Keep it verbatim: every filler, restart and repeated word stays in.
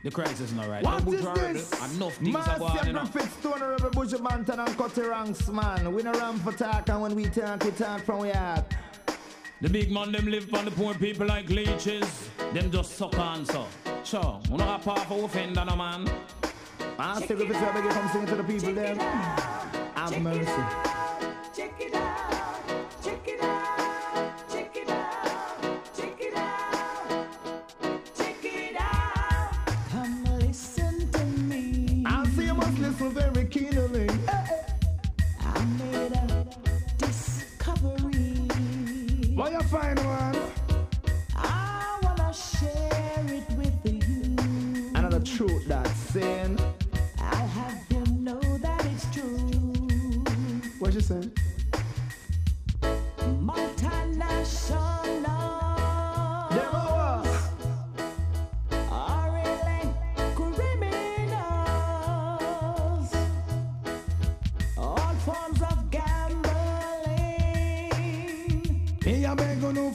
The crisis is not right. What no is this? Enough things are going on. Massive fix to Honorable Bush Banton and Cutty Ranks, man. We no ram for talk, and when we talk, we talk from we heart. The big man, them live on the poor people like leeches. Them just suck on, so. Sure, we not have power for offend no man. I still if it's ever get come singing to the people there. Have mercy. Check it out, check it out, check it out, check it out, check it out. Come listen to me. I see you must listen very keenly. I made a discovery. What you find, man? I wanna share it with you. Another truth that's saying. I'll have you know that it's true. What you saying?